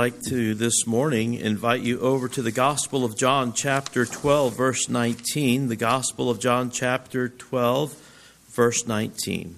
like to this morning invite you over to the Gospel of John chapter 12, verse 19. The Gospel of John chapter 12, verse 19.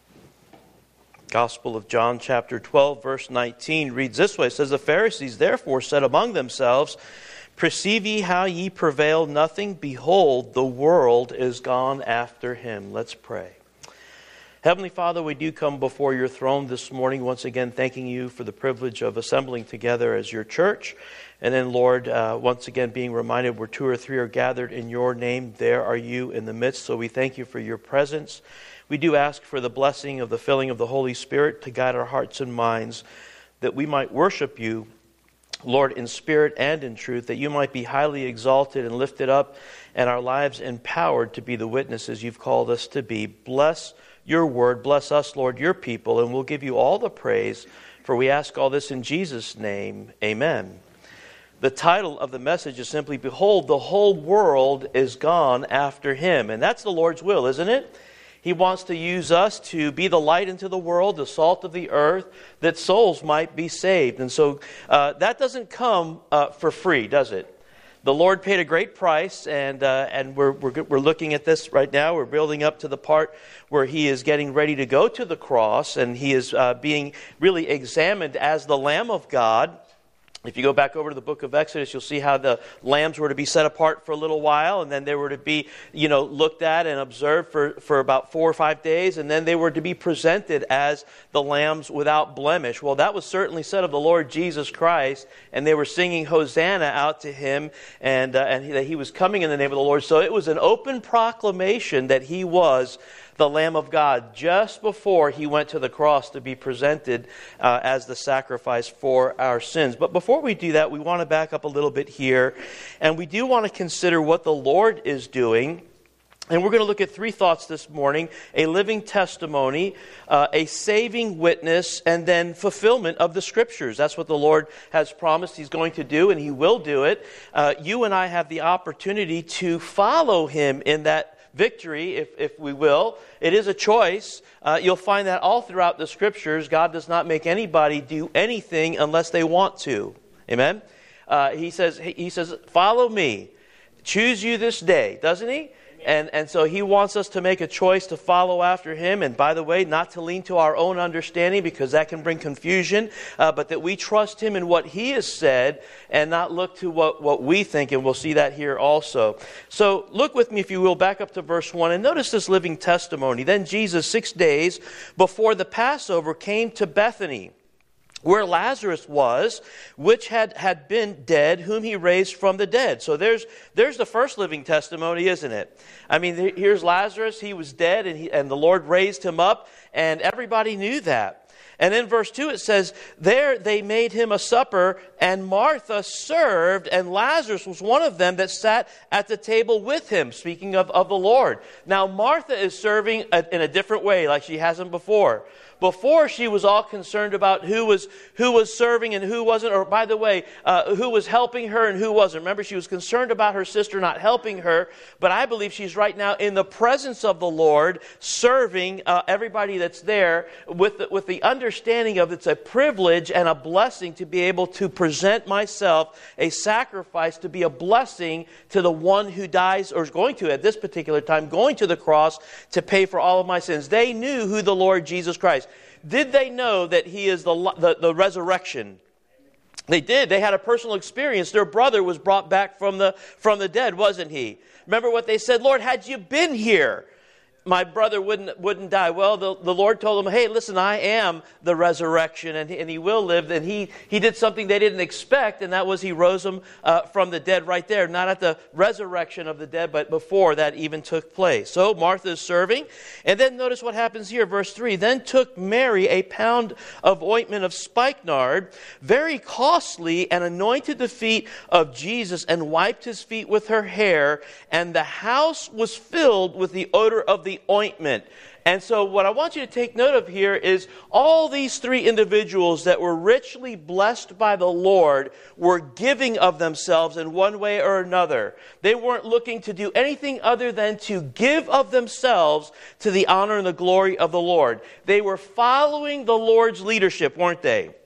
Gospel of John chapter 12, verse 19 reads this way. It says, "The Pharisees therefore said among themselves, Perceive ye how ye prevail nothing? Behold, the world is gone after him." Let's pray. Heavenly Father, we do come before your throne this morning, once again thanking you for the privilege of assembling together as your church. And then, Lord, once again being reminded where two or three are gathered in your name, there are you in the midst. So we thank you for your presence. We do ask for the blessing of the filling of the Holy Spirit to guide our hearts and minds, that we might worship you, Lord, in spirit and in truth, that you might be highly exalted and lifted up, and our lives empowered to be the witnesses you've called us to be. Bless your word. Bless us, Lord, your people, and we'll give you all the praise, for we ask all this in Jesus' name. Amen. The title of the message is simply, Behold, the whole world is gone after him. And that's the Lord's will, isn't it? He wants to use us to be the light into the world, the salt of the earth, that souls might be saved. And so that doesn't come for free, does it? The Lord paid a great price, and we're looking at this right now. We're building up to the part where he is getting ready to go to the cross, and he is being really examined as the Lamb of God. If you go back over to the book of Exodus, you'll see how the lambs were to be set apart for a little while, and then they were to be, looked at and observed for about 4 or 5 days, and then they were to be presented as the lambs without blemish. Well, that was certainly said of the Lord Jesus Christ, and they were singing Hosanna out to him, and that he was coming in the name of the Lord. So it was an open proclamation that he was the Lamb of God, just before he went to the cross to be presented as the sacrifice for our sins. But before we do that, we want to back up a little bit here, and we do want to consider what the Lord is doing. And we're going to look at 3 thoughts this morning: a living testimony, a saving witness, and then fulfillment of the Scriptures. That's what the Lord has promised He's going to do, and He will do it. You and I have the opportunity to follow Him in that victory, if we will. It is a choice. You'll find that all throughout the Scriptures. God does not make anybody do anything unless they want to. Amen? He says, follow me. Choose you this day, doesn't He? And so He wants us to make a choice to follow after Him. And by the way, not to lean to our own understanding, because that can bring confusion, but that we trust Him in what He has said and not look to what we think. And we'll see that here also. So look with me, if you will, back up to verse 1 and notice this living testimony. Then Jesus, 6 days before the Passover, came to Bethany, where Lazarus was, which had been dead, whom he raised from the dead. So there's the first living testimony, isn't it? I mean, here's Lazarus. He was dead, and the Lord raised him up, and everybody knew that. And in verse 2 it says, there they made him a supper, and Martha served, and Lazarus was one of them that sat at the table with him, speaking of the Lord. Now Martha is serving in a different way, like she hasn't before. Before, she was all concerned about who was serving and who wasn't, or by the way, who was helping her and who wasn't. Remember, she was concerned about her sister not helping her, but I believe she's right now in the presence of the Lord, serving everybody that's there with the understanding of it's a privilege and a blessing to be able to present myself a sacrifice, to be a blessing to the one who dies, or is going to, at this particular time, going to the cross to pay for all of my sins. They knew who the Lord Jesus Christ. Did they know that He is the resurrection? They did. They had a personal experience. Their brother was brought back from the dead, wasn't he? Remember what they said? Lord, had you been here, my brother wouldn't die. Well, the Lord told them, hey, listen, I am the resurrection, and he will live. And he did something they didn't expect, and that was He rose them from the dead right there. Not at the resurrection of the dead, but before that even took place. So Martha is serving. And then notice what happens here, verse 3. Then took Mary a pound of ointment of spikenard, very costly, and anointed the feet of Jesus, and wiped His feet with her hair. And the house was filled with the odor of the ointment. And so what I want you to take note of here is all these 3 individuals that were richly blessed by the Lord were giving of themselves in one way or another. They weren't looking to do anything other than to give of themselves to the honor and the glory of the Lord. They were following the Lord's leadership, weren't they?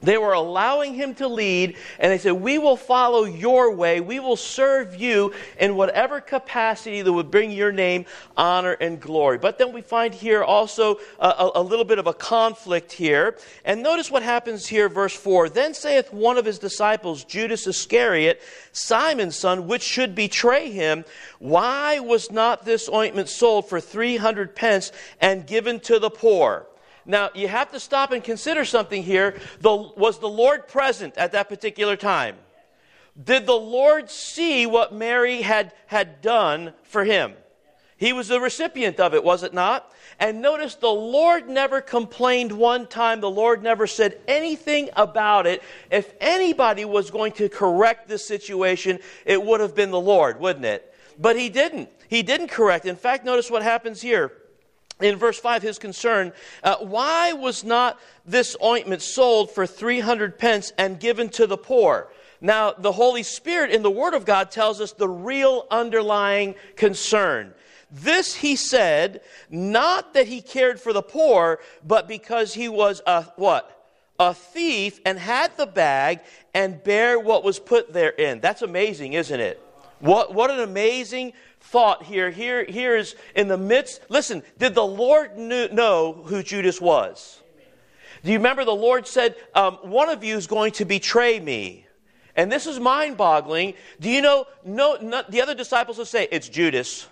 They were allowing him to lead, and they said, we will follow your way. We will serve you in whatever capacity that would bring your name honor and glory. But then we find here also a little bit of a conflict here. And notice what happens here, verse 4. Then saith one of his disciples, Judas Iscariot, Simon's son, which should betray him, why was not this ointment sold for 300 pence and given to the poor? Now, you have to stop and consider something here. Was the Lord present at that particular time? Did the Lord see what Mary had done for him? He was the recipient of it, was it not? And notice the Lord never complained one time. The Lord never said anything about it. If anybody was going to correct this situation, it would have been the Lord, wouldn't it? But he didn't. He didn't correct. In fact, notice what happens here. In verse 5, his concern, why was not this ointment sold for 300 pence and given to the poor? Now, the Holy Spirit in the Word of God tells us the real underlying concern. This he said, not that he cared for the poor, but because he was a thief and had the bag and bare what was put therein. That's amazing, isn't it? What an amazing thought here. Here is in the midst. Listen, did the Lord know who Judas was? Do you remember the Lord said, one of you is going to betray me? And this is mind-boggling. Do you know, the other disciples will say, it's Judas.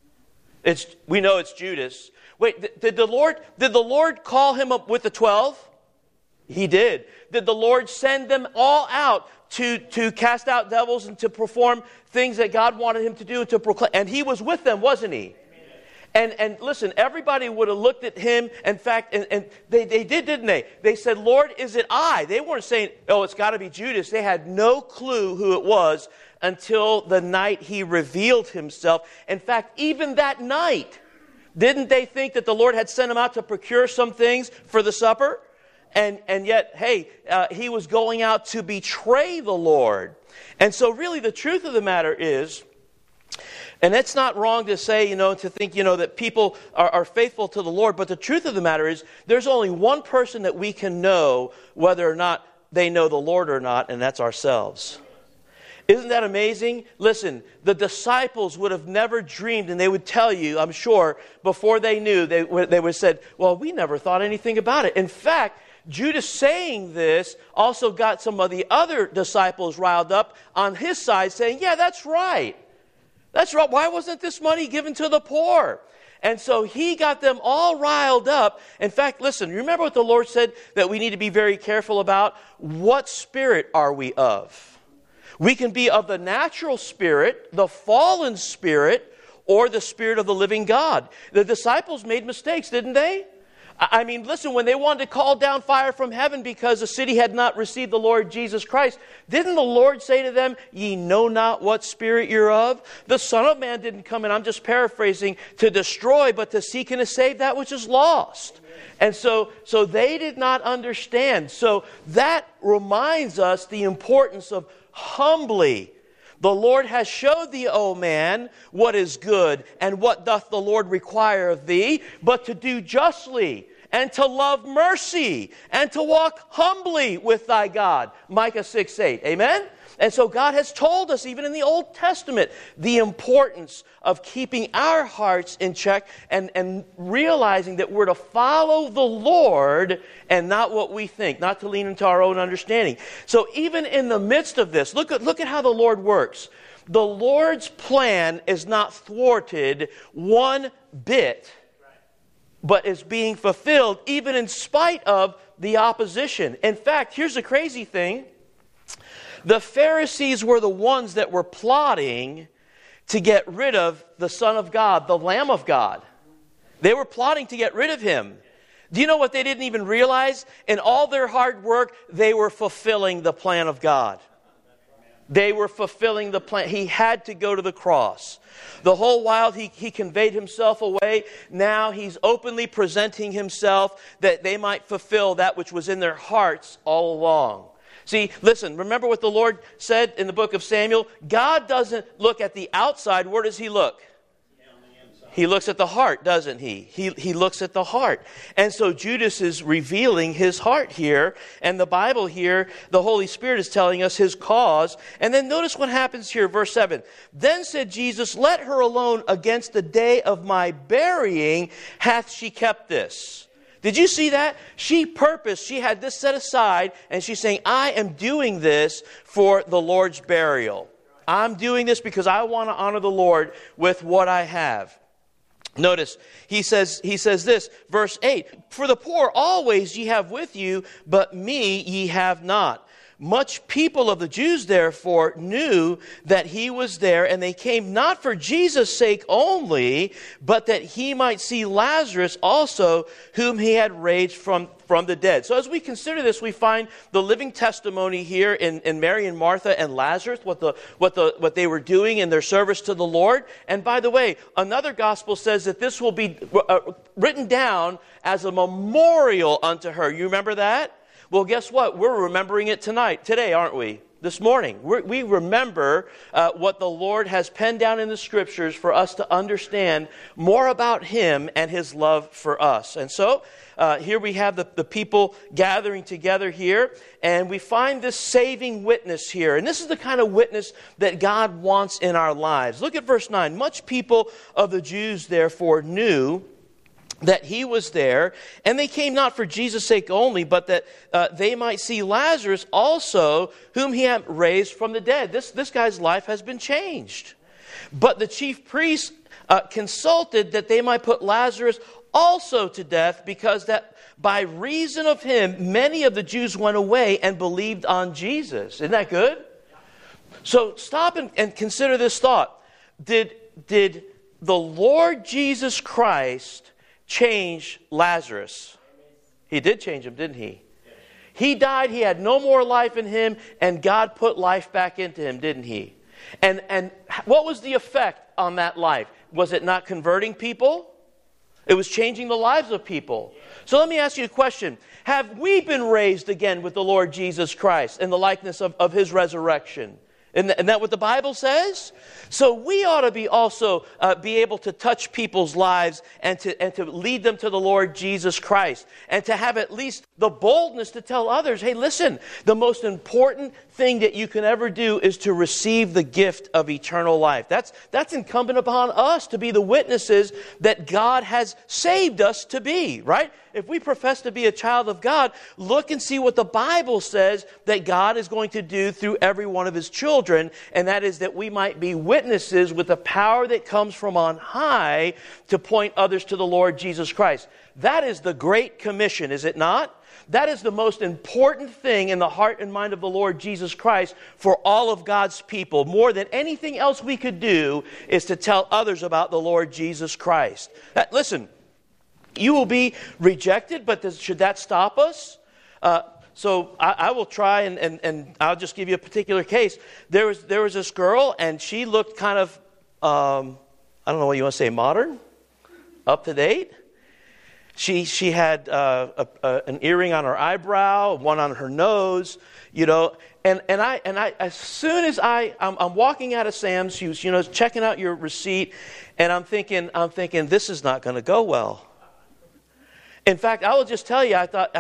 We know it's Judas. Wait, did the Lord call him up with the 12? He did. Did the Lord send them all out to cast out devils and to perform things that God wanted him to do and to proclaim? And he was with them, wasn't he? And listen, everybody would have looked at him. In fact, and they did, didn't they? They said, Lord, is it I? They weren't saying, oh, it's got to be Judas. They had no clue who it was until the night he revealed himself. In fact, even that night, didn't they think that the Lord had sent him out to procure some things for the supper? And yet, hey, he was going out to betray the Lord. And so really the truth of the matter is, and it's not wrong to say, to think, that people are faithful to the Lord, but the truth of the matter is, there's only one person that we can know whether or not they know the Lord or not, and that's ourselves. Isn't that amazing? Listen, the disciples would have never dreamed, and they would tell you, I'm sure, before they knew, they would have said, well, we never thought anything about it. In fact, Judas saying this also got some of the other disciples riled up on his side, saying, yeah, that's right. That's right. Why wasn't this money given to the poor? And so he got them all riled up. In fact, listen, remember what the Lord said that we need to be very careful about? What spirit are we of? We can be of the natural spirit, the fallen spirit, or the spirit of the living God. The disciples made mistakes, didn't they? I mean, listen, when they wanted to call down fire from heaven because the city had not received the Lord Jesus Christ, didn't the Lord say to them, ye know not what spirit you're of? The Son of Man didn't come in, I'm just paraphrasing, to destroy, but to seek and to save that which is lost. And so they did not understand. So that reminds us the importance of humbly. The Lord has showed thee, O man, what is good, and what doth the Lord require of thee, but to do justly, and to love mercy, and to walk humbly with thy God. Micah 6:8. Amen? And so God has told us, even in the Old Testament, the importance of keeping our hearts in check and realizing that we're to follow the Lord and not what we think, not to lean into our own understanding. So even in the midst of this, look at how the Lord works. The Lord's plan is not thwarted one bit, but is being fulfilled even in spite of the opposition. In fact, here's the crazy thing. The Pharisees were the ones that were plotting to get rid of the Son of God, the Lamb of God. They were plotting to get rid of him. Do you know what they didn't even realize? In all their hard work, they were fulfilling the plan of God. They were fulfilling the plan. He had to go to the cross. The whole while he conveyed himself away, now he's openly presenting himself that they might fulfill that which was in their hearts all along. See, listen, remember what the Lord said in the book of Samuel? God doesn't look at the outside. Where does he look? He looks at the heart, doesn't he? He looks at the heart. And so Judas is revealing his heart here. And the Bible here, the Holy Spirit is telling us his cause. And then notice what happens here, verse 7. Then said Jesus, let her alone, against the day of my burying hath she kept this. Did you see that? She purposed, she had this set aside, and she's saying, I am doing this for the Lord's burial. I'm doing this because I want to honor the Lord with what I have. Notice, he says this, verse 8, for the poor always ye have with you, but me ye have not. Much people of the Jews, therefore, knew that he was there, and they came not for Jesus' sake only, but that he might see Lazarus also, whom he had raised from the dead. So as we consider this, we find the living testimony here in Mary and Martha and Lazarus, what they were doing in their service to the Lord. And by the way, another gospel says that this will be written down as a memorial unto her. You remember that? Well, guess what? We're remembering it today, aren't we? This morning. We remember what the Lord has penned down in the Scriptures for us to understand more about Him and His love for us. And so, here we have the people gathering together here, and we find this saving witness here. And this is the kind of witness that God wants in our lives. Look at verse 9. Much people of the Jews, therefore, knew that he was there, and they came not for Jesus' sake only, but that they might see Lazarus also, whom he had raised from the dead. This guy's life has been changed. But the chief priests consulted that they might put Lazarus also to death, because that by reason of him, many of the Jews went away and believed on Jesus. Isn't that good? So stop and consider this thought. Did the Lord Jesus Christ change Lazarus? He did change him, didn't he? He died, he had no more life in him, and God put life back into him, didn't he? And what was the effect on that life? Was it not converting people? It was changing the lives of people. So let me ask you a question. Have we been raised again with the Lord Jesus Christ in the likeness of His resurrection? Isn't that what the Bible says? So we ought to be also be able to touch people's lives and to lead them to the Lord Jesus Christ. And to have at least the boldness to tell others, hey, listen, the most important thing that you can ever do is to receive the gift of eternal life. That's incumbent upon us to be the witnesses that God has saved us to be, right? If we profess to be a child of God, look and see what the Bible says that God is going to do through every one of His children, and that is that we might be witnesses with the power that comes from on high to point others to the Lord Jesus Christ. That is the Great Commission, is it not? That is the most important thing in the heart and mind of the Lord Jesus Christ for all of God's people. More than anything else we could do is to tell others about the Lord Jesus Christ. Listen, you will be rejected, but should that stop us? So I will try, and I'll just give you a particular case. There was this girl, and she looked kind of, I don't know what you want to say, modern? Up to date? She had an earring on her eyebrow, one on her nose, you know. And I as soon as I'm walking out of Sam's, she was, checking out your receipt, and I'm thinking, this is not going to go well. In fact, I will just tell you, I thought,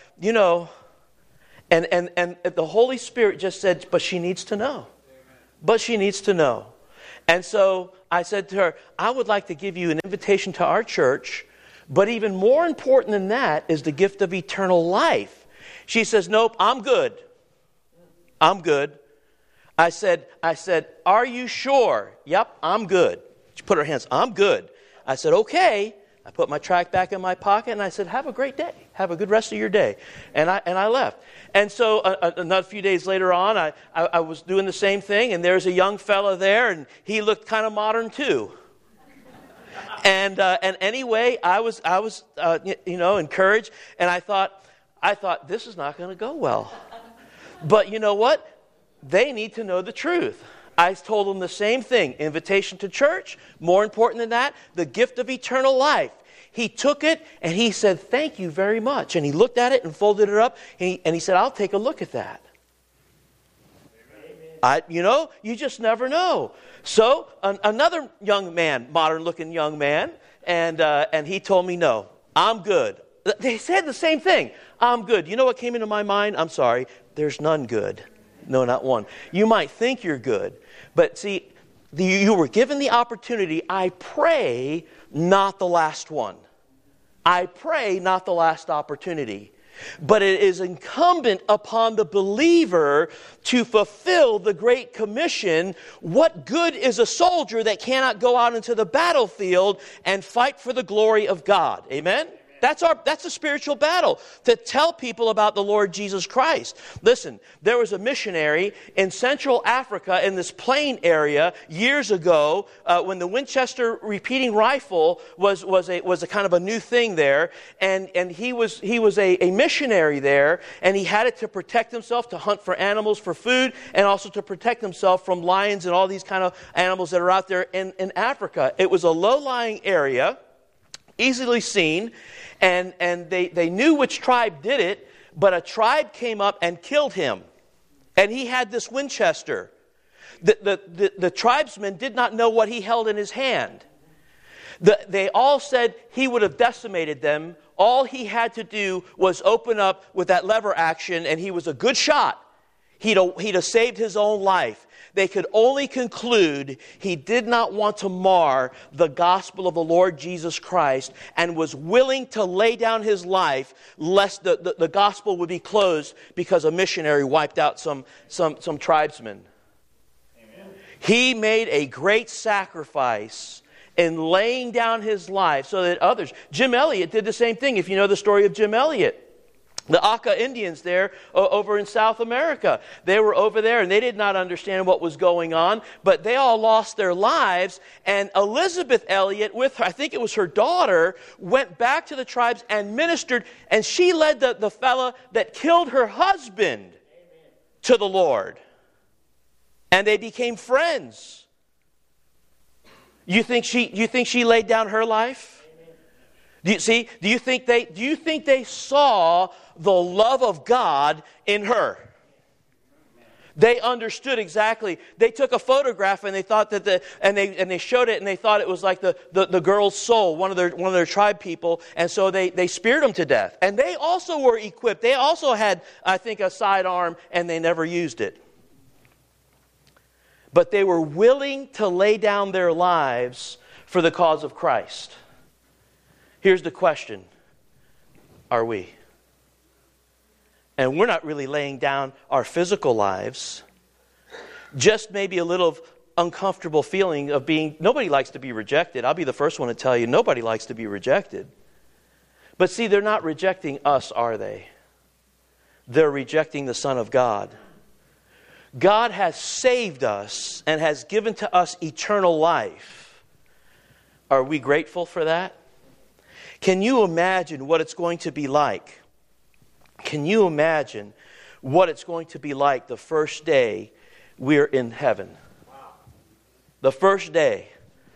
and the Holy Spirit just said, but she needs to know. But she needs to know. And so I said to her, I would like to give you an invitation to our church, but even more important than that is the gift of eternal life. She says, nope, I'm good. I'm good. I said, are you sure? Yep, I'm good. She put her hands, I'm good. I said, okay. I put my tract back in my pocket, and I said, have a great day. Have a good rest of your day. And I left. And so another few days later on, I was doing the same thing, and there's a young fella there, and he looked kind of modern too. And anyway, I was encouraged, and I thought this is not going to go well. But you know what? They need to know the truth. I told them the same thing. Invitation to church. More important than that, the gift of eternal life. He took it and he said, thank you very much. And he looked at it and folded it up and he said, I'll take a look at that. Amen. you just never know. So another young man, modern-looking young man, and he told me, no, I'm good. They said the same thing. I'm good. You know what came into my mind? I'm sorry. There's none good. No, not one. You might think you're good. But see, you were given the opportunity. I pray not the last one. I pray not the last opportunity. But it is incumbent upon the believer to fulfill the Great Commission. What good is a soldier that cannot go out into the battlefield and fight for the glory of God? Amen? That's a spiritual battle, to tell people about the Lord Jesus Christ. Listen, there was a missionary in Central Africa in this plain area years ago when the Winchester repeating rifle was a kind of a new thing there, and he was a missionary there, and he had it to protect himself, to hunt for animals for food, and also to protect himself from lions and all these kind of animals that are out there in Africa. It was a low-lying area, easily seen, and they knew which tribe did it, but a tribe came up and killed him. And he had this Winchester. The tribesmen did not know what he held in his hand. They all said he would have decimated them. All he had to do was open up with that lever action, and he was a good shot. He'd have saved his own life. They could only conclude he did not want to mar the gospel of the Lord Jesus Christ and was willing to lay down his life lest the gospel would be closed because a missionary wiped out some tribesmen. Amen. He made a great sacrifice in laying down his life so that others... Jim Elliot did the same thing, if you know the story of Jim Elliot. The Aka Indians there over in South America, they were over there and they did not understand what was going on, but they all lost their lives. And Elizabeth Elliot, with her, I think it was her daughter, went back to the tribes and ministered, and she led the fella that killed her husband to the Lord. And they became friends. You think she laid down her life? Do you think they saw the love of God in her? They understood exactly. They took a photograph and they thought that they showed it and they thought it was like the girl's soul, one of their tribe people, and so they speared him to death. And they also were equipped. They also had, I think, a sidearm, and they never used it. But they were willing to lay down their lives for the cause of Christ. Here's the question. Are we? And we're not really laying down our physical lives. Just maybe a little uncomfortable feeling of being... Nobody likes to be rejected. I'll be the first one to tell you, nobody likes to be rejected. But see, they're not rejecting us, are they? They're rejecting the Son of God. God has saved us and has given to us eternal life. Are we grateful for that? Can you imagine what it's going to be like? Can you imagine what it's going to be like the first day we're in heaven? The first day.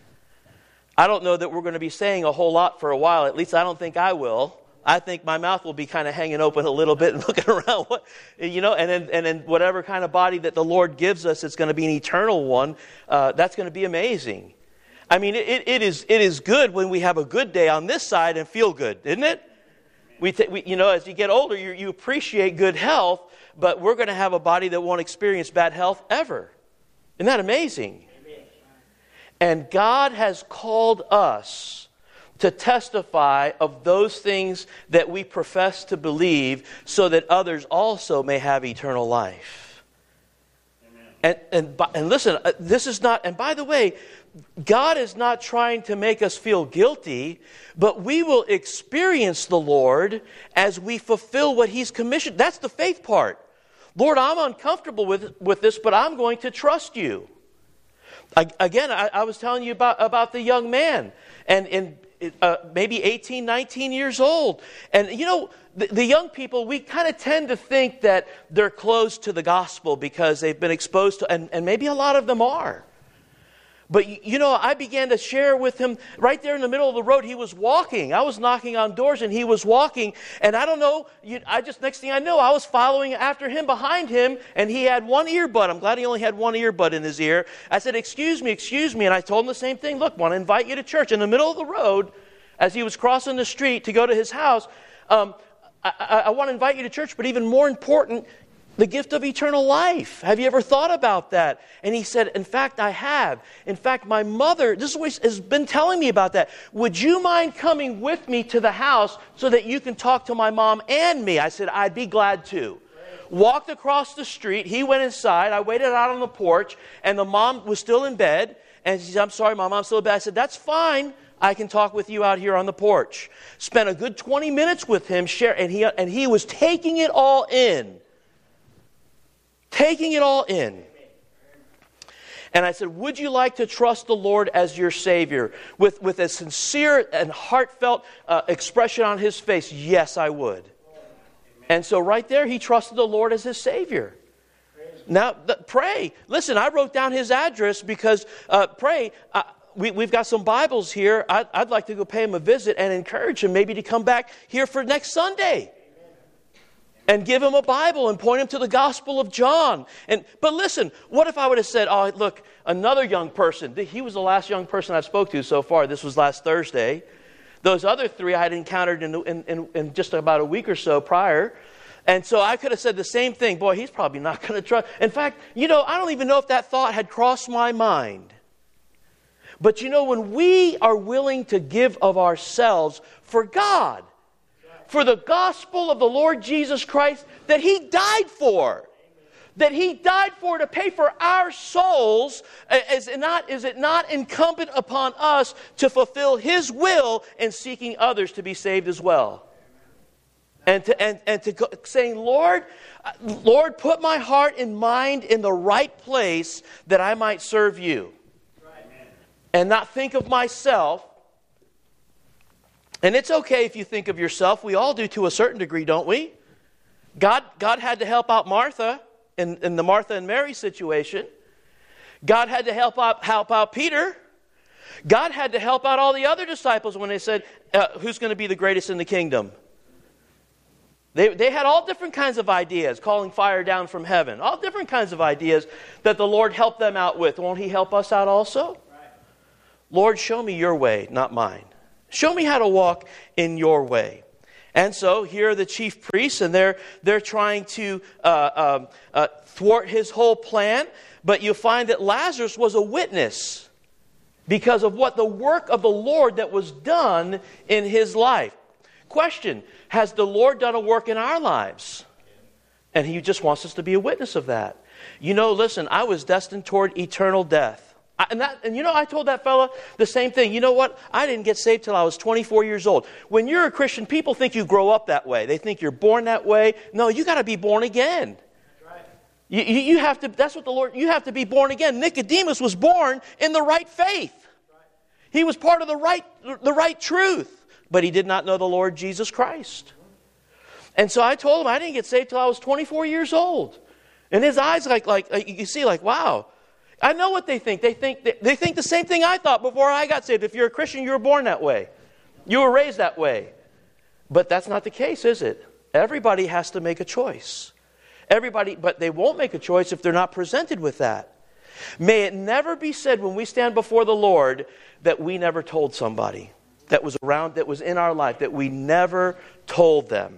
I don't know that we're going to be saying a whole lot for a while. At least I don't think I will. I think my mouth will be kind of hanging open a little bit and looking around, and then whatever kind of body that the Lord gives us, it's going to be an eternal one. That's going to be amazing. I mean, it is good when we have a good day on this side and feel good, isn't it? As you get older, you appreciate good health, but we're going to have a body that won't experience bad health ever. Isn't that amazing? Amen. And God has called us to testify of those things that we profess to believe so that others also may have eternal life. Amen. And listen, this is not, and by the way, God is not trying to make us feel guilty, but we will experience the Lord as we fulfill what He's commissioned. That's the faith part. Lord, I'm uncomfortable with this, but I'm going to trust you. Again, I was telling you about the young man, and maybe 18, 19 years old. And the young people, we kind of tend to think that they're close to the gospel because they've been exposed to, and maybe a lot of them are. But, you know, I began to share with him right there in the middle of the road. He was walking. I was knocking on doors and he was walking. And I don't know, next thing I know, I was following after him, behind him, and he had one earbud. I'm glad he only had one earbud in his ear. I said, excuse me. And I told him the same thing. Look, want to invite you to church. In the middle of the road, as he was crossing the street to go to his house, I want to invite you to church, but even more important, the gift of eternal life. Have you ever thought about that? And he said, in fact, I have. In fact, my mother, this is what has been telling me about that. Would you mind coming with me to the house so that you can talk to my mom and me? I said, I'd be glad to. Walked across the street. He went inside. I waited out on the porch, and the mom was still in bed. And she said, I'm sorry, Mom, I'm still in bed. I said, that's fine. I can talk with you out here on the porch. Spent a good 20 minutes with him, and he was taking it all in. Taking it all in. And I said, would you like to trust the Lord as your Savior? With a sincere and heartfelt expression on his face, yes, I would. And so right there, he trusted the Lord as his Savior. Now, pray. Listen, I wrote down his address because, pray. We've got some Bibles here. I'd like to go pay him a visit and encourage him maybe to come back here for next Sunday. And give him a Bible and point him to the Gospel of John. But listen, what if I would have said, oh, look, another young person. He was the last young person I've spoke to so far. This was last Thursday. Those other three I had encountered in just about a week or so prior. And so I could have said the same thing. Boy, he's probably not going to trust. In fact, I don't even know if that thought had crossed my mind. But when we are willing to give of ourselves for God, for the gospel of the Lord Jesus Christ that He died for. That He died for to pay for our souls. Is it not incumbent upon us to fulfill His will in seeking others to be saved as well? And to saying, Lord, put my heart and mind in the right place that I might serve You. And not think of myself. And it's okay if you think of yourself. We all do to a certain degree, don't we? God had to help out Martha in the Martha and Mary situation. God had to help out Peter. God had to help out all the other disciples when they said, who's going to be the greatest in the kingdom? They had all different kinds of ideas, calling fire down from heaven. All different kinds of ideas that the Lord helped them out with. Won't He help us out also? Right. Lord, show me Your way, not mine. Show me how to walk in Your way. And so here are the chief priests, and they're trying to thwart His whole plan. But you find that Lazarus was a witness because of what the work of the Lord that was done in his life. Question, has the Lord done a work in our lives? And He just wants us to be a witness of that. Listen, I was destined toward eternal death. I told that fella the same thing. You know what? I didn't get saved till I was 24 years old. When you're a Christian, people think you grow up that way. They think you're born that way. No, you got to be born again. That's right. You have to. That's what the Lord. You have to be born again. Nicodemus was born in the right faith. He was part of the right truth, but he did not know the Lord Jesus Christ. And so I told him I didn't get saved till I was 24 years old. And his eyes, like you see, wow. I know what they think. They think the same thing I thought before I got saved. If you're a Christian, you were born that way. You were raised that way. But that's not the case, is it? Everybody has to make a choice. But they won't make a choice if they're not presented with that. May it never be said when we stand before the Lord that we never told somebody that was around, that was in our life, that we never told them.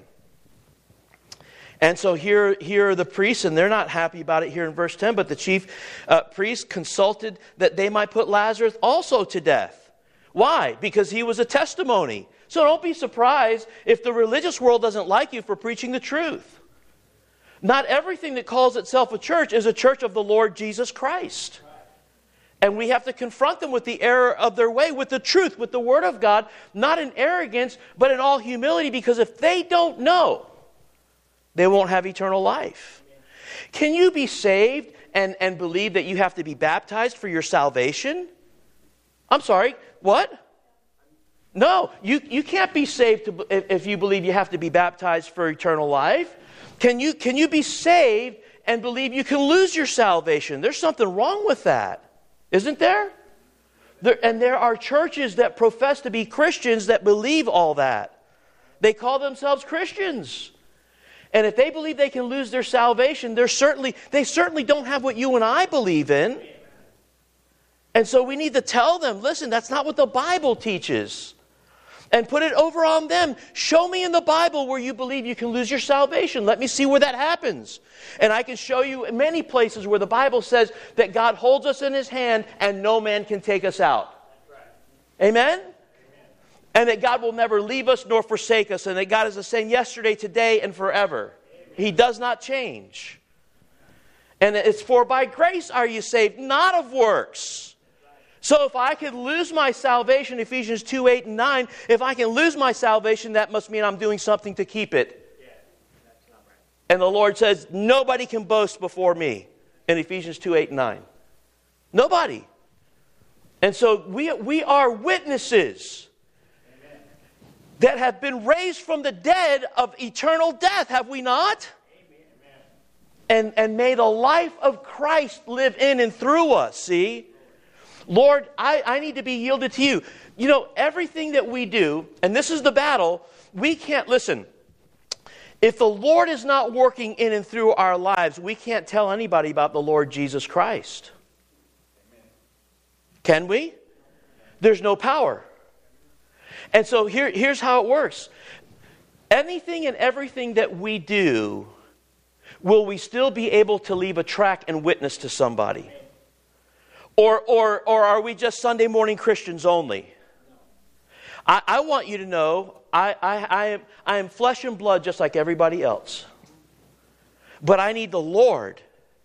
And so here are the priests, and they're not happy about it here in verse 10, but the chief priests consulted that they might put Lazarus also to death. Why? Because he was a testimony. So don't be surprised if the religious world doesn't like you for preaching the truth. Not everything that calls itself a church is a church of the Lord Jesus Christ. And we have to confront them with the error of their way, with the truth, with the Word of God, not in arrogance, but in all humility, because if they don't know, they won't have eternal life. Can you be saved and believe that you have to be baptized for your salvation? I'm sorry, what? No, you can't be saved if you believe you have to be baptized for eternal life. Can you be saved and believe you can lose your salvation? There's something wrong with that, isn't there? And there are churches that profess to be Christians that believe all that. They call themselves Christians. And if they believe they can lose their salvation, they certainly don't have what you and I believe in. And so we need to tell them, listen, that's not what the Bible teaches. And put it over on them. Show me in the Bible where you believe you can lose your salvation. Let me see where that happens. And I can show you many places where the Bible says that God holds us in His hand and no man can take us out. Amen? And that God will never leave us nor forsake us. And that God is the same yesterday, today, and forever. He does not change. And it's for by grace are you saved, not of works. So if I could lose my salvation, Ephesians 2, 8, and 9, if I can lose my salvation, that must mean I'm doing something to keep it. Yeah, that's not right. And the Lord says, nobody can boast before me in Ephesians 2, 8, and 9. Nobody. And so we are witnesses that have been raised from the dead of eternal death, have we not? Amen. And may the life of Christ live in and through us, see? Lord, I need to be yielded to you. You know, everything that we do, and this is the battle, we can't, listen, if the Lord is not working in and through our lives, we can't tell anybody about the Lord Jesus Christ. Can we? There's no power. And so here's how it works. Anything and everything that we do, will we still be able to leave a track and witness to somebody? Or are we just Sunday morning Christians only? I want you to know I am flesh and blood just like everybody else. But I need the Lord.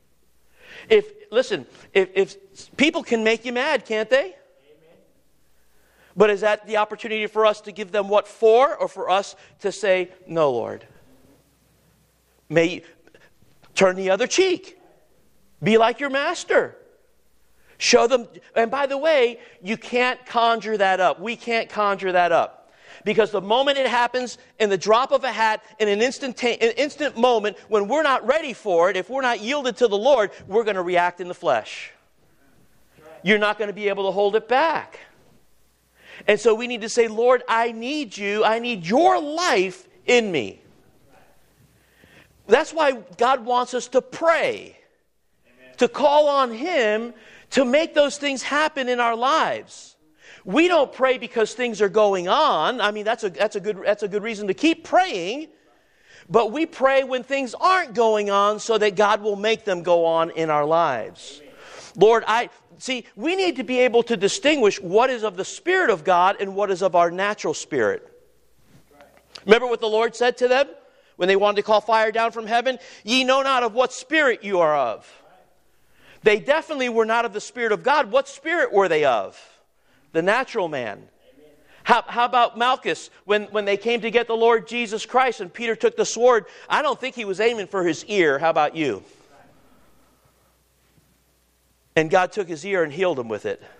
If people can make you mad, can't they? Amen. But is that the opportunity for us to give them what for? Or for us to say, no, Lord. May you turn the other cheek. Be like your master. Show them, and by the way, you can't conjure that up. We can't conjure that up. Because the moment it happens, in the drop of a hat, in an instant moment, when we're not ready for it, if we're not yielded to the Lord, we're going to react in the flesh. You're not going to be able to hold it back. And so we need to say, Lord, I need you. I need your life in me. That's why God wants us to pray. Amen. To call on Him to make those things happen in our lives. We don't pray because things are going on. I mean, that's a good reason to keep praying. But we pray when things aren't going on so that God will make them go on in our lives. Amen. Lord, we need to be able to distinguish what is of the Spirit of God and what is of our natural spirit. Right. Remember what the Lord said to them when they wanted to call fire down from heaven? Ye know not of what spirit you are of. They definitely were not of the Spirit of God. What spirit were they of? The natural man. How about Malchus, when they came to get the Lord Jesus Christ and Peter took the sword? I don't think he was aiming for his ear. How about you? And God took his ear and healed him with it.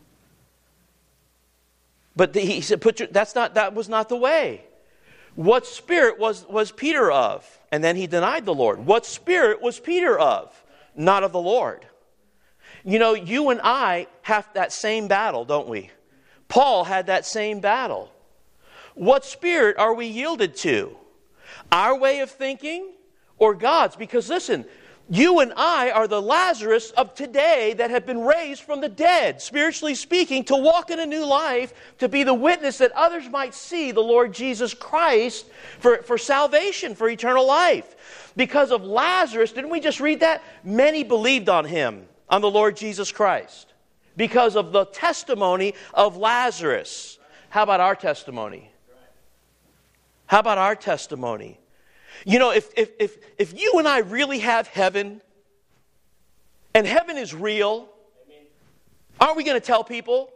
But he said, that was not the way. What spirit was Peter of? And then he denied the Lord. What spirit was Peter of? Not of the Lord. You know, you and I have that same battle, don't we? Paul had that same battle. What spirit are we yielded to? Our way of thinking or God's? Because listen, you and I are the Lazarus of today that have been raised from the dead, spiritually speaking, to walk in a new life, to be the witness that others might see the Lord Jesus Christ for salvation, for eternal life. Because of Lazarus, didn't we just read that? Many believed on him, on the Lord Jesus Christ, because of the testimony of Lazarus. How about our testimony? How about our testimony? You know, if you and I really have heaven, and heaven is real, aren't we going to tell people?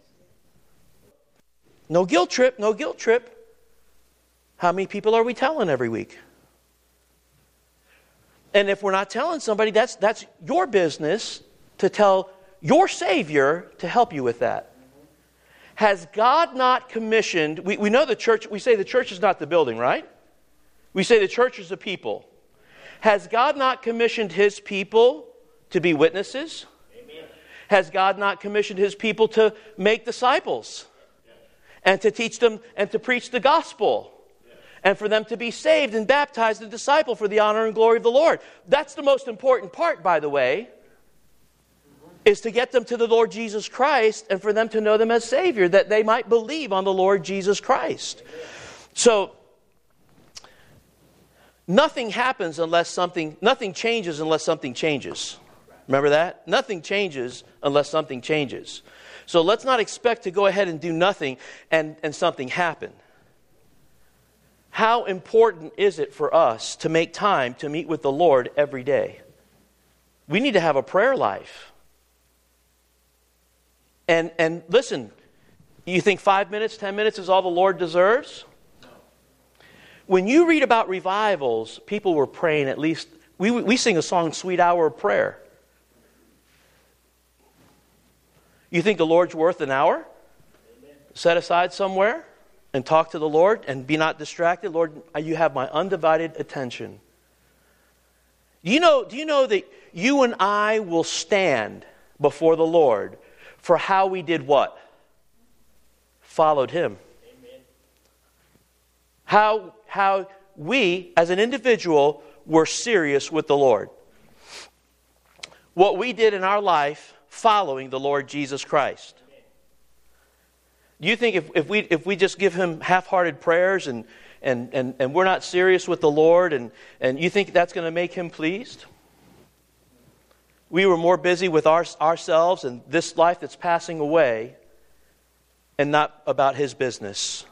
No guilt trip, no guilt trip. How many people are we telling every week? And if we're not telling somebody, that's your business to tell your Savior to help you with that. Has God not commissioned, we know the church, we say the church is not the building, right? We say the church is the people. Has God not commissioned His people to be witnesses? Amen. Has God not commissioned His people to make disciples? And to teach them and to preach the gospel? And for them to be saved and baptized and discipled for the honor and glory of the Lord. That's the most important part, by the way, is to get them to the Lord Jesus Christ and for them to know them as Savior, that they might believe on the Lord Jesus Christ. So, nothing changes unless something changes. Remember that? Nothing changes unless something changes. So let's not expect to go ahead and do nothing and something happen. How important is it for us to make time to meet with the Lord every day? We need to have a prayer life. And listen, you think 5 minutes, 10 minutes is all the Lord deserves? No. When you read about revivals, people were praying at least, we sing a song, Sweet Hour of Prayer. You think the Lord's worth an hour? Amen. Set aside somewhere and talk to the Lord and be not distracted. Lord, you have my undivided attention. Do you know that you and I will stand before the Lord for how we did what? Followed Him. Amen. How we, as an individual, were serious with the Lord. What we did in our life following the Lord Jesus Christ. Amen. Do you think if we just give Him half-hearted prayers and we're not serious with the Lord and you think that's going to make Him pleased? We were more busy with ourselves and this life that's passing away and not about His business.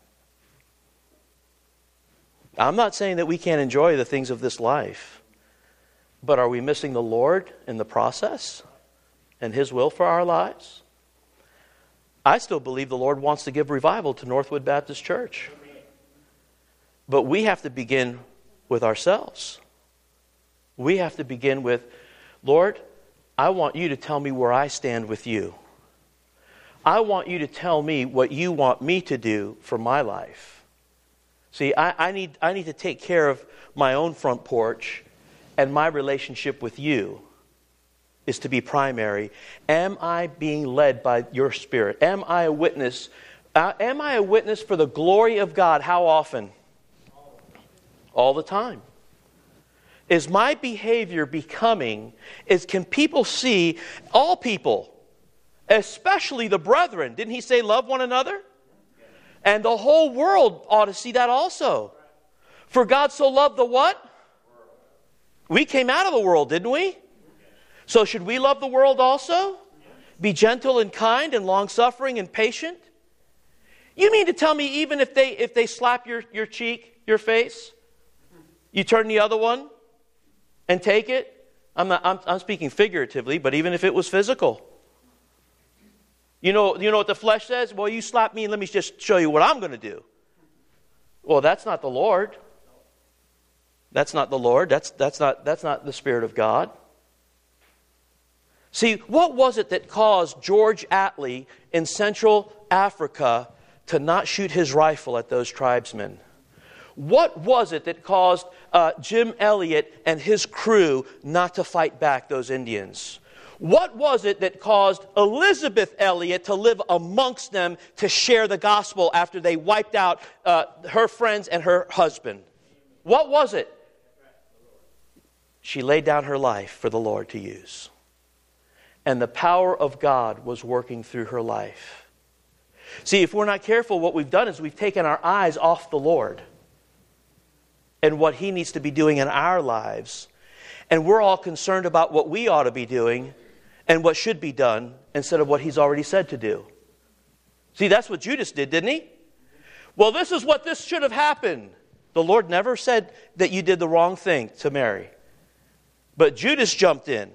I'm not saying that we can't enjoy the things of this life, but are we missing the Lord in the process and His will for our lives? I still believe the Lord wants to give revival to Northwood Baptist Church. But we have to begin with ourselves. We have to begin with, Lord, I want you to tell me where I stand with you. I want you to tell me what you want me to do for my life. See, I need to take care of my own front porch, and my relationship with you is to be primary. Am I being led by your Spirit? Am I a witness? Am I a witness for the glory of God? How often? All the time. Is my behavior can people see, all people, especially the brethren, didn't He say love one another? And the whole world ought to see that also. For God so loved the what? We came out of the world, didn't we? So should we love the world also? Be gentle and kind and long-suffering and patient? You mean to tell me even if they slap your cheek, your face, you turn the other one and take it? I'm speaking figuratively, but even if it was physical. You know what the flesh says? Well, you slap me and let me just show you what I'm going to do. Well, that's not the Lord. That's not the Lord. That's not the Spirit of God. See, what was it that caused George Attlee in Central Africa to not shoot his rifle at those tribesmen? What was it that caused Jim Elliot and his crew not to fight back those Indians? What was it that caused Elizabeth Elliot to live amongst them to share the gospel after they wiped out her friends and her husband? What was it? She laid down her life for the Lord to use. And the power of God was working through her life. See, if we're not careful, what we've done is we've taken our eyes off the Lord and what He needs to be doing in our lives. And we're all concerned about what we ought to be doing and what should be done instead of what He's already said to do. See, that's what Judas did, didn't he? Well, this is what this should have happened. The Lord never said that you did the wrong thing to Mary. But Judas jumped in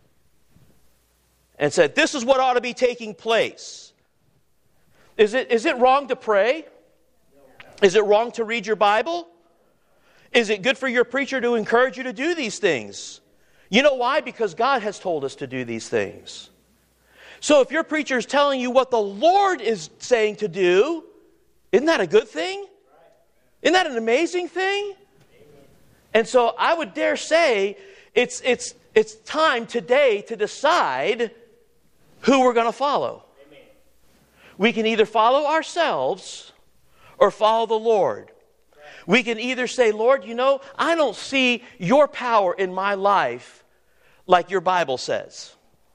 and said, this is what ought to be taking place. Is it wrong to pray? Is it wrong to read your Bible? Is it good for your preacher to encourage you to do these things? You know why? Because God has told us to do these things. So if your preacher is telling you what the Lord is saying to do, isn't that a good thing? Isn't that an amazing thing? And so I would dare say it's time today to decide who we're going to follow. Amen. We can either follow ourselves or follow the Lord. Right. We can either say, Lord, I don't see your power in my life like your Bible says.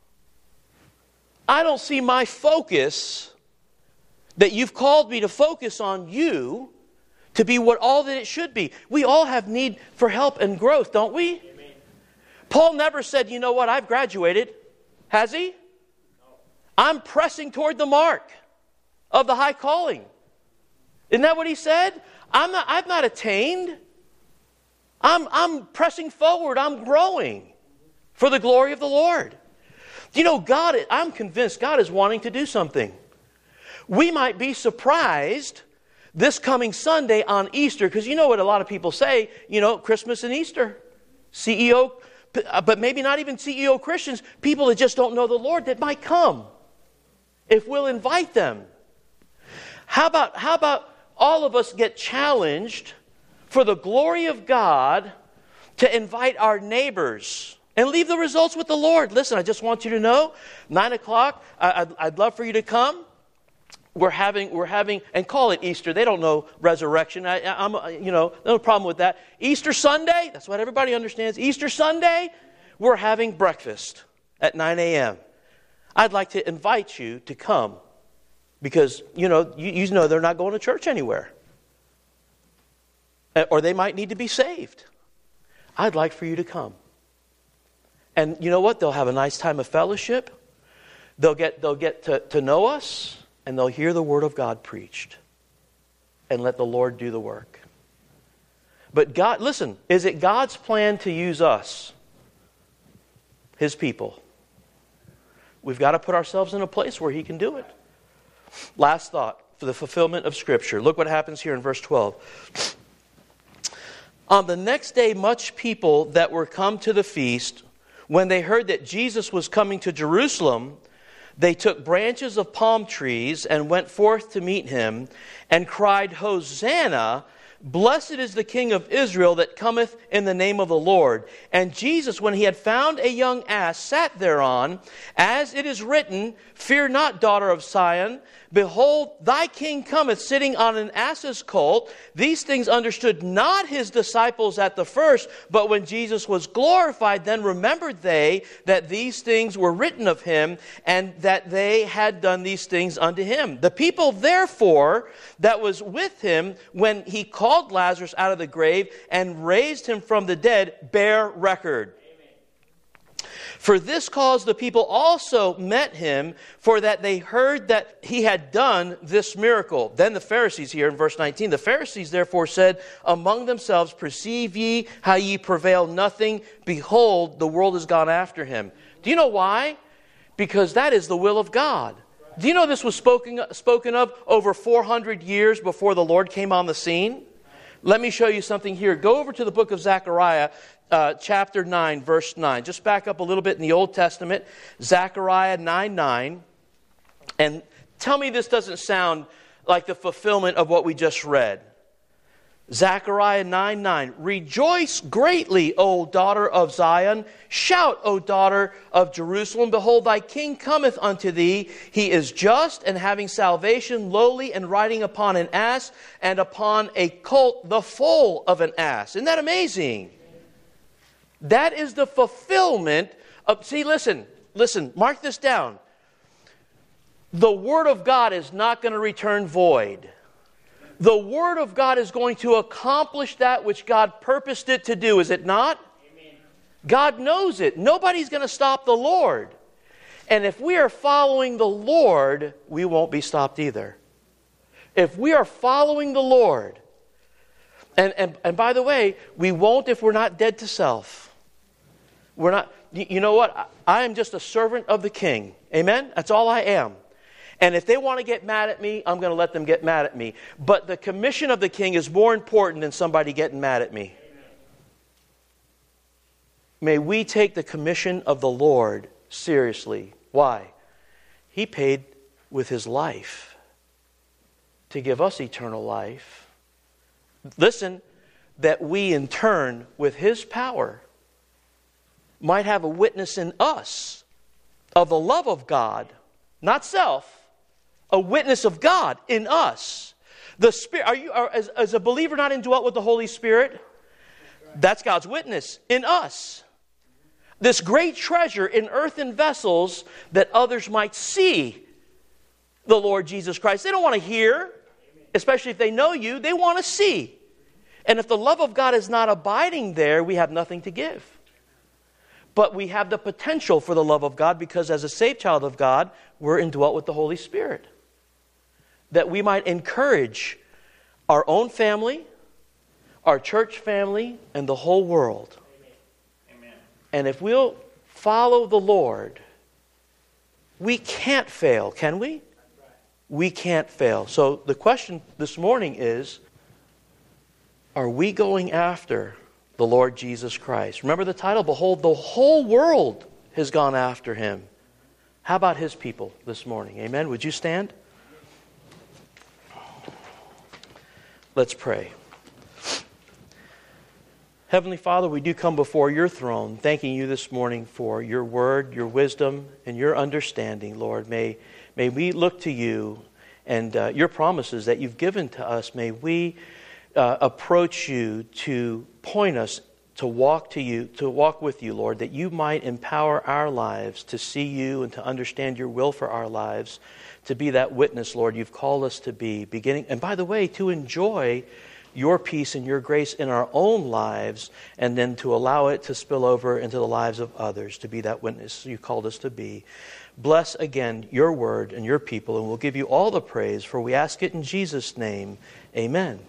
I don't see my focus that you've called me to focus on you to be all that it should be. We all have need for help and growth, don't we? Amen. Paul never said, you know what, I've graduated. Has he? No. I'm pressing toward the mark of the high calling. Isn't that what he said? I've not attained. I'm pressing forward. I'm growing for the glory of the Lord. I'm convinced God is wanting to do something. We might be surprised this coming Sunday on Easter, because you know what a lot of people say, Christmas and Easter. CEO, but maybe not even CEO Christians, people that just don't know the Lord that might come if we'll invite them. How about all of us get challenged for the glory of God to invite our neighbors and leave the results with the Lord? Listen, I just want you to know, 9 o'clock, I'd love for you to come. We're having, and call it Easter. They don't know resurrection. I'm no problem with that. Easter Sunday, that's what everybody understands. Easter Sunday, we're having breakfast at 9 a.m. I'd like to invite you to come because, you know they're not going to church anywhere. Or they might need to be saved. I'd like for you to come. And you know what? They'll have a nice time of fellowship. They'll get to know us. And they'll hear the Word of God preached. And let the Lord do the work. But God, listen, is it God's plan to use us? His people. We've got to put ourselves in a place where He can do it. Last thought for the fulfillment of Scripture. Look what happens here in verse 12. On the next day, much people that were come to the feast, when they heard that Jesus was coming to Jerusalem, they took branches of palm trees and went forth to meet him and cried, Hosanna! Blessed is the King of Israel that cometh in the name of the Lord. And Jesus, when he had found a young ass, sat thereon, as it is written, Fear not, daughter of Sion. Behold, thy king cometh sitting on an ass's colt. These things understood not his disciples at the first, but when Jesus was glorified, then remembered they that these things were written of him, and that they had done these things unto him. The people therefore that was with him when he called Lazarus out of the grave and raised him from the dead bear record. For this cause the people also met him, for that they heard that he had done this miracle. Then the Pharisees here in verse 19, the Pharisees therefore said among themselves, Perceive ye how ye prevail nothing? Behold, the world is gone after him. Do you know why? Because that is the will of God. Do you know this was spoken of over 400 years before the Lord came on the scene? Let me show you something here. Go over to the book of Zechariah, chapter 9, verse 9. Just back up a little bit in the Old Testament. Zechariah 9:9. And tell me this doesn't sound like the fulfillment of what we just read. Zechariah 9:9. Rejoice greatly, O daughter of Zion. Shout, O daughter of Jerusalem. Behold, thy king cometh unto thee. He is just and having salvation, lowly and riding upon an ass, and upon a colt, the foal of an ass. Isn't that amazing? That is the fulfillment of... See, listen, mark this down. The Word of God is not going to return void. The Word of God is going to accomplish that which God purposed it to do, is it not? Amen. God knows it. Nobody's going to stop the Lord. And if we are following the Lord, we won't be stopped either. If we are following the Lord, and by the way, we won't if we're not dead to self. We're not, you know what? I am just a servant of the King. Amen? That's all I am. And if they want to get mad at me, I'm going to let them get mad at me. But the commission of the King is more important than somebody getting mad at me. May we take the commission of the Lord seriously. Why? He paid with His life to give us eternal life. Listen, that we in turn, with His power, might have a witness in us of the love of God, not self, a witness of God in us. The Spirit, as a believer not indwelt with the Holy Spirit? That's God's witness in us. This great treasure in earthen vessels that others might see the Lord Jesus Christ. They don't want to hear, especially if they know you. They want to see. And if the love of God is not abiding there, we have nothing to give. But we have the potential for the love of God because as a saved child of God, we're indwelt with the Holy Spirit. That we might encourage our own family, our church family, and the whole world. Amen. And if we'll follow the Lord, we can't fail, can we? We can't fail. So the question this morning is, are we going after the Lord Jesus Christ? Remember the title, Behold, the whole world has gone after Him. How about His people this morning? Amen? Would you stand? Let's pray. Heavenly Father, we do come before your throne, thanking you this morning for your word, your wisdom, and your understanding, Lord. May we look to you and your promises that you've given to us. May we approach you to point us to walk with you, Lord, that you might empower our lives to see you and to understand your will for our lives, to be that witness, Lord, you've called us to be, and by the way, to enjoy your peace and your grace in our own lives, and then to allow it to spill over into the lives of others, to be that witness you called us to be. Bless again your word and your people, and we'll give you all the praise, for we ask it in Jesus' name. Amen.